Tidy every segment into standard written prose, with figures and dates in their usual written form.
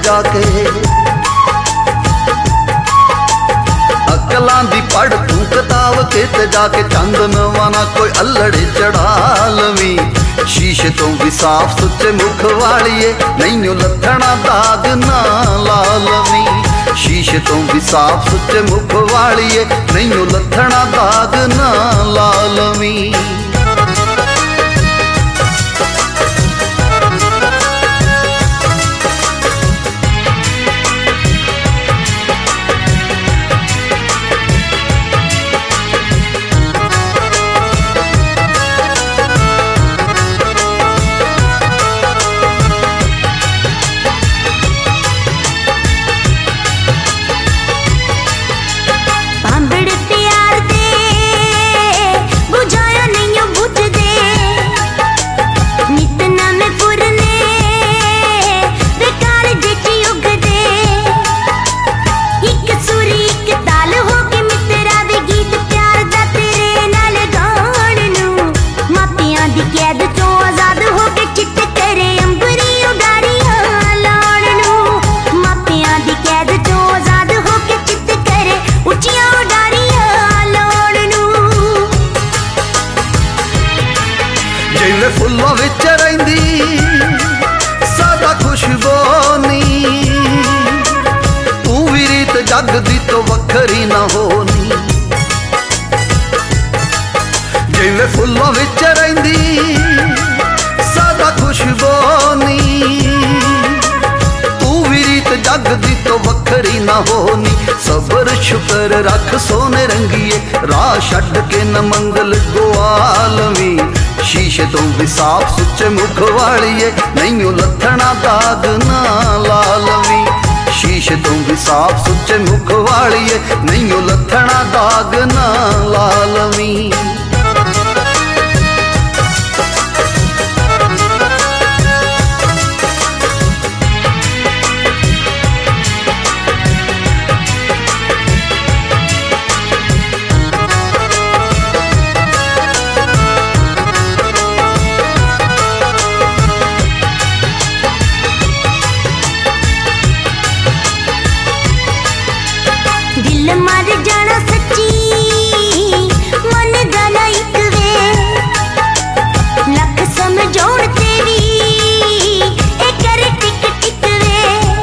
जाके। अकलां दी पढ़ तू किताब कित जाके, चंदनवा ना कोई अल्लड़े चढ़ा लवी। शीशे तो भी साफ सुच्चे मुख वालिए, नहीं लथना दाग ना ला लवी। शीशे तो भी साफ सुच्चे मुख वालिए, नहीं लथना दाग ना ला लवी। जिवें फुल्लों विच रहिंदी सादा खुशबोनी, तू भी रीत जग दी तो वखरी ना होनी। जिवें फुल्लों विच रहिंदी सादा खुशबोनी, तू भी रीत जग दी तो वखरी ना होनी। सबर शुकर रख सोने रंगीए, राह छड्ड के न मंगल गुआलवी। शीशे तो भी साफ सुच्चे मुख वालिए, नहीं लथना दाग ना ला लवी। शीशे तो भी साफ सुच्चे मुख वालिए, नहीं लथना दाग ना ला लवी। दिल मर जाना सच्ची मन गला एक वे, लख समझौण ते भी ए कर टिक टिक वे।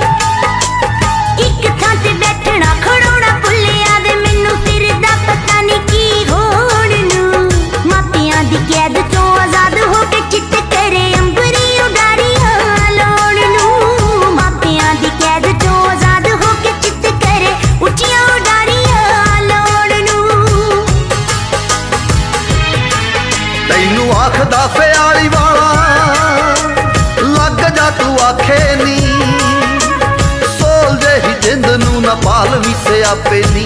एक थां ते बैठना खड़ोना भुल्लिया वे, मैनू फिरदा पता नहीं की होण नू। मापियां दी कैद चों आजाद हो के चित करे अंबरी उडारियां लाउण नू। मापियां दी कैद चों आजाद हो के चित करे उचियां आखदा फ्याली वाला लग जा तू आखे नी, सोल जेही जिंद नू ना पाल भी सियापे नी।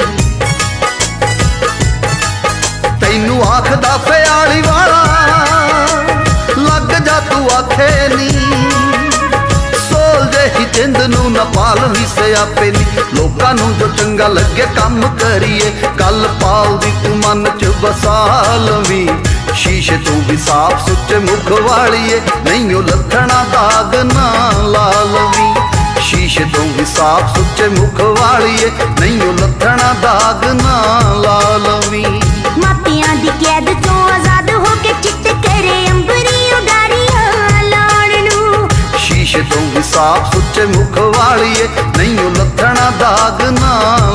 तैनू आखदा फ्याली वाला लग जा तू आखे नी, सोल जेही जिंद नू ना पाल भी सियापे नी। लोकां नू जो चंगा लगे काम करिए, गल पाल दी तू मन च बसा लवी। शीशे तो भी साफ सुच्चे मुख वालिए, नहीं लथना दाग ना ला लवी। शीशे तो भी साफ सुच्चे मुख वालिए, नहीं लथना दाग ना ला लवी। मापियां दी कैद चों आजाद हो के चित करे अंबरी उडारियां लाउण नू। शीशे तो भी साफ सुच्चे मुख वालिए, नहीं लथना दाग ना